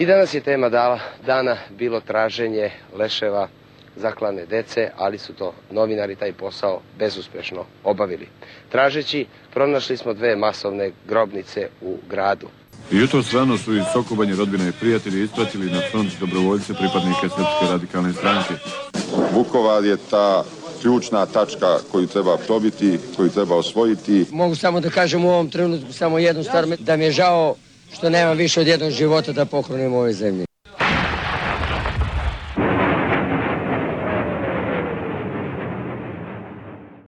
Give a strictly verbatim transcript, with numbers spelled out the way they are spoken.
I danas je tema dana bilo traženje leševa zaklane dece, ali su to novinari taj posao bezuspešno obavili. Tražeći, pronašli smo dve masovne grobnice u gradu. I jutros rano su iz Sokobanje rodbine i prijatelji ispratili na front dobrovoljce pripadnike Srpske radikalne stranke. Vukovar je ta ključna tačka koju treba probiti, koju treba osvojiti. Mogu samo da kažem u ovom trenutku samo jednu stvar, da mi je žao što nemam više od jednog života da pohranim u ovoj zemlji.